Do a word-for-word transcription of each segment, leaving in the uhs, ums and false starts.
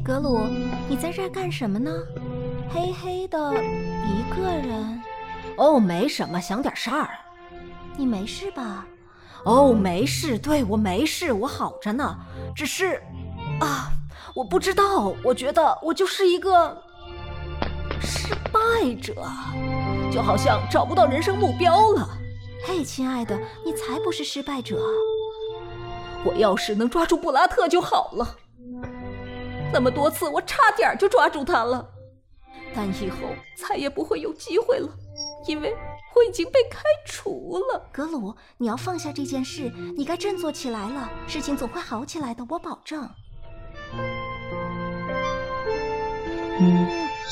格鲁，你在这儿干什么呢？黑黑的，一个人。 哦，没什么，想点事儿。 你没事吧？ 哦，没事，对，我没事，我好着呢。只是，啊，我不知道，我觉得我就是一个失败者，就好像找不到人生目标了。 嘿，亲爱的，你才不是失败者。 我要是能抓住布拉特就好了。那么多次，我差点就抓住他了，但以后再也不会有机会了，因为我已经被开除了。 格鲁，你要放下这件事，你该振作起来了，事情总会好起来的，我保证。 嗯。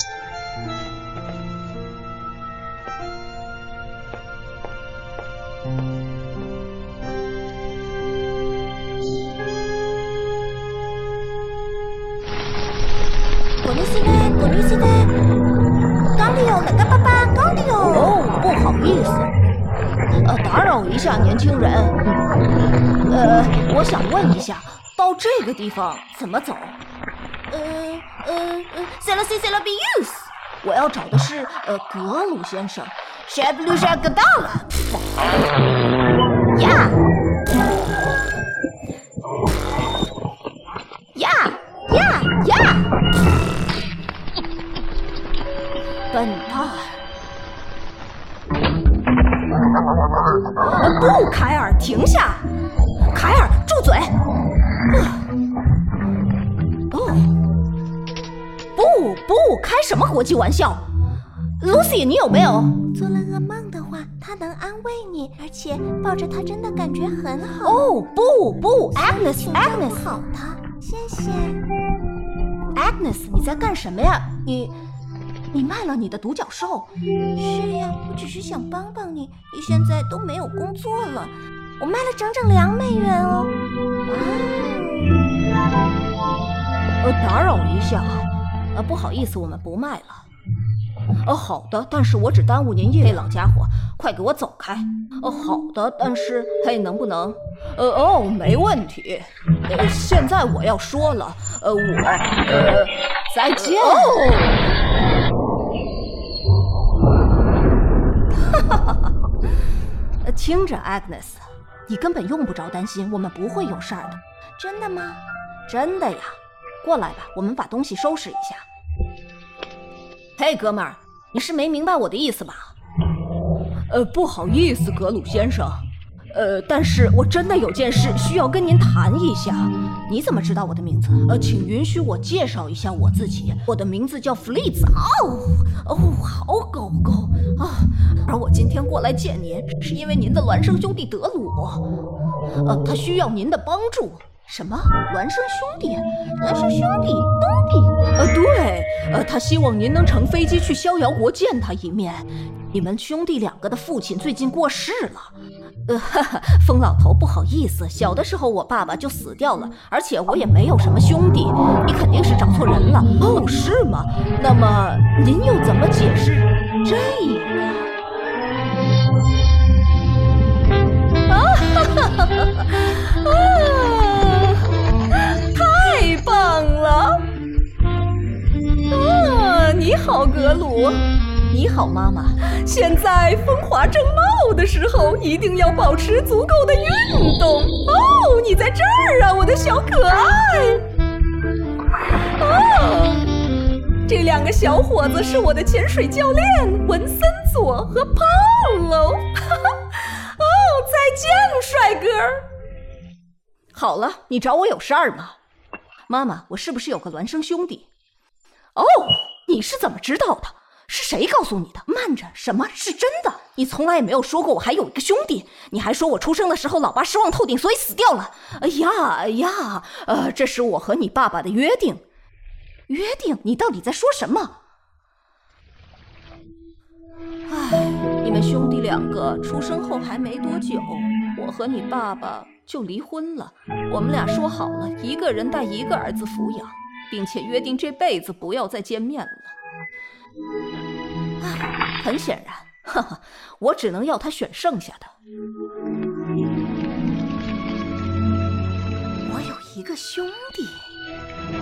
果律师呢？果律师呢？高丽哦，哪个爸爸？高丽哦。 哦，不好意思，呃，打扰一下，年轻人。呃，我想问一下，到这个地方怎么走？ 呃呃呃 ，c'est le c'est c'est le bus。 我要找的是呃格鲁先生。 谁不留下个到了？呀呀呀呀！ 笨蛋！不，凯尔，停下！凯尔，住嘴！哦，不不，开什么国际玩笑 ？Lucy， 你有没有做了噩梦的话，他能安慰你，而且抱着他真的感觉很好。 哦，不不 ，Agnes，Agnes， 好他，谢谢。 Agnes， 你在干什么呀？你。你卖了你的独角兽？ 是呀，我只是想帮帮你。你现在都没有工作了，我卖了整整两美元哦。 哇！呃，打扰一下，呃，不好意思，我们不卖了。呃，好的，但是我只耽误您一位老家伙，快给我走开。呃，好的，但是嘿，能不能？呃哦，没问题。呃，现在我要说了，呃，我呃，再见。哦哈哈哈！听着 ，Agnes， 你根本用不着担心，我们不会有事儿的。 真的吗？ 真的呀。过来吧，我们把东西收拾一下。嘿，哥们儿，你是没明白我的意思吧？呃，不好意思，格鲁先生。呃，但是我真的有件事需要跟您谈一下。你怎么知道我的名字？呃，请允许我介绍一下我自己。我的名字叫弗利兹。哦哦，好狗狗啊！而我今天过来见您，是因为您的孪生兄弟德鲁，呃，他需要您的帮助。什么？孪生兄弟？孪生兄弟？兄弟？呃，对，呃，他希望您能乘飞机去逍遥国见他一面。你们兄弟两个的父亲最近过世了。呃，哈哈，疯老头，不好意思，小的时候我爸爸就死掉了，而且我也没有什么兄弟。你肯定是找错人了。哦，是吗？那么您又怎么解释这个？啊哈哈哈哈！啊，太棒了！啊，你好，格鲁。你好，妈妈。现在风华正茂的时候，一定要保持足够的运动。哦，你在这儿啊，我的小可爱。哦，这两个小伙子是我的潜水教练文森佐和 Paulo。哦，再见，帅哥。好了，你找我有事儿吗？妈妈，我是不是有个孪生兄弟？哦，你是怎么知道的？是谁告诉你的？慢着，什么是真的？你从来也没有说过我还有一个兄弟，你还说我出生的时候老爸失望透顶，所以死掉了。哎呀哎呀，呃，这是我和你爸爸的约定。约定？你到底在说什么？唉，你们兄弟两个出生后还没多久，我和你爸爸就离婚了。我们俩说好了，一个人带一个儿子抚养，并且约定这辈子不要再见面了。唉，很显然，哈哈，我只能要他选剩下的。我有一个兄弟。